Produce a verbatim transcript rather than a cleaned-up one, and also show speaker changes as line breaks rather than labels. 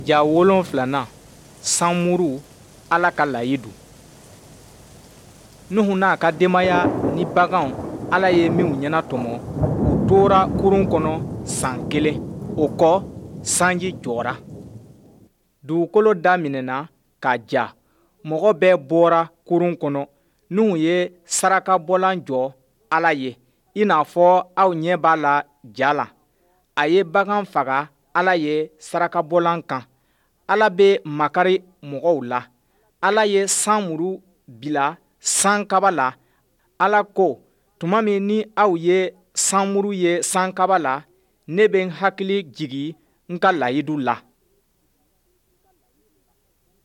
Ja wolonfilanan sanmuru Ala ka layidu. Nuhu n'a ka denbaya ni baganw Ala ye minw ɲɛna tɔmɔ u tora kurun kɔnɔ san kelen. O kɔ sanji jɔra. Dugukolo daminɛna ka ja. Mɔgɔ bɛɛ bɔra kurun kɔnɔ. Nuhu ye sarakabɔlan jɔ Ala ye i n'a fɔ aw ɲɛ b'a la ja la. A ye bagan faga Ala ye sarakabɔlan kan. Ala bɛ makari mɔgɔw la. Ala ye sanmuru bila sankaba la. Ala ko, tuma min ni aw ye sanmuru ye sankaba la, ne bɛ n hakili jigi n ka layidu la.